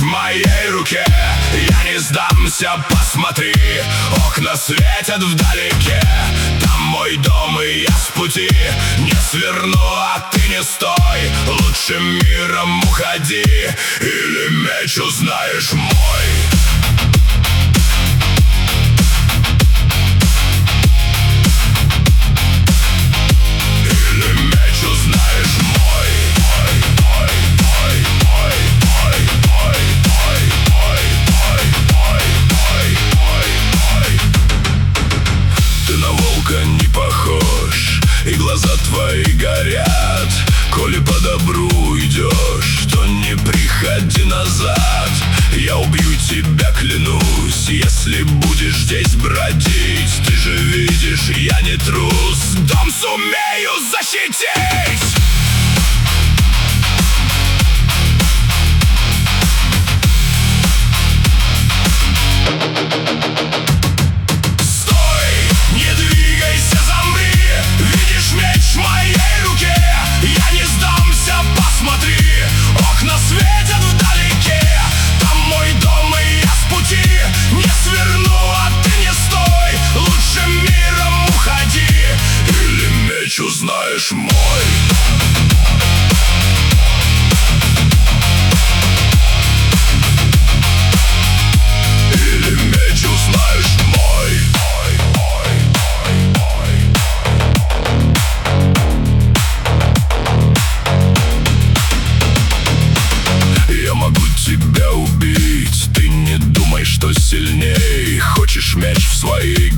моей руке. Я не сдамся, посмотри, окна светят вдалеке. Там мой дом, и я с пути не сверну, а ты не стой. Лучше миром уходи, или меч узнаешь мой. Не похож, и глаза твои горят. Коли по добру идешь, то не приходи назад. Я убью тебя, клянусь, если будешь здесь бродить. Ты же видишь, я не трус, дом сумею защитить. Узнаешь мой. Или меч узнаешь мой. Я могу тебя убить, ты не думай, что сильней. Хочешь меч в своей